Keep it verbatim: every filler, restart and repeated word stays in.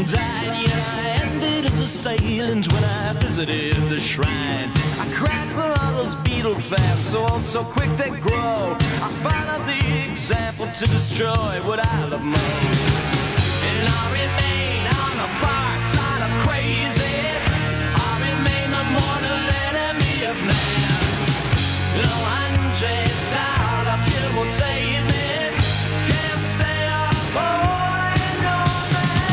and died. Yet I ended as assailant when I visited the shrine. I cried for all those Beatle fans, so old, so quick they grow. I followed the example to destroy what I love most. And I remember